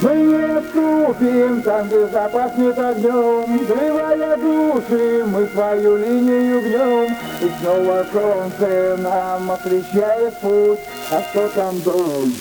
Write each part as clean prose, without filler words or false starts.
Мы не отступим там, где запахнет огнем, взрывая души, мы свою линию гнем. И снова солнце нам освещает путь, а что там дальше?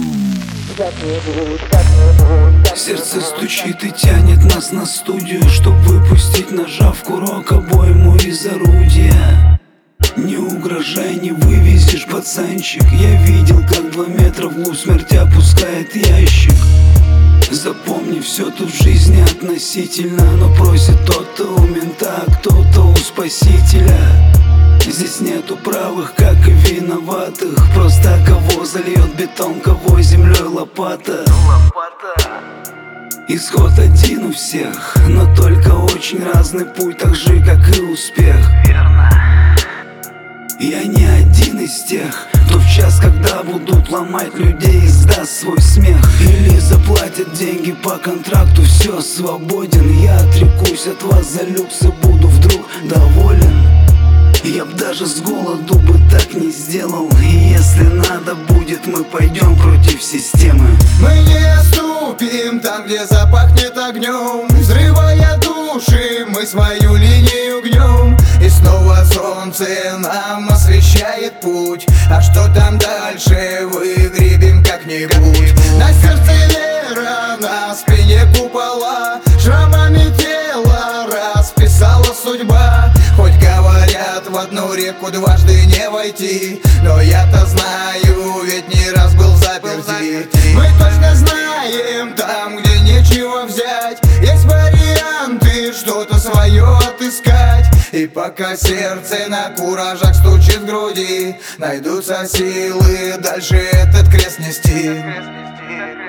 Сердце стучит и тянет нас на студию, чтоб выпустить, нажав курок, обойму из орудия. Не угрожай, не вывезешь, пацанчик. Я видел, как 2 метра вглубь смерть опускает ящик. Запомни, все тут в жизни относительно, но просит тот-то у мента, а кто-то у спасителя. Здесь нету правых, как и виноватых, просто кого зальет бетон, кого землей лопата. Исход один у всех, но только очень разный путь, так же, как и успех. Я не один из тех, кто в час, когда будут ломать людей, издаст свой смех. Или заплатят деньги по контракту, все, свободен. Я отрекусь от вас за люкс и буду вдруг доволен. Я б даже с голоду бы так не сделал. И если надо будет, мы пойдем против системы. Мы не отступим там, где запахнет огнем, взрывая души, мы свою линию гнем. И снова солнце нам освещает путь, а что там дальше, выгребем как-нибудь. На сердце вера, на спине купола, шрамами тела расписала судьба. Хоть говорят, в одну реку дважды не войти, но я-то знаю, ведь не раз был заперти. Мы точно знаем, там, где нечего взять, есть варианты что-то свое отыскать. И пока сердце на куражах стучит в груди, найдутся силы дальше этот крест нести.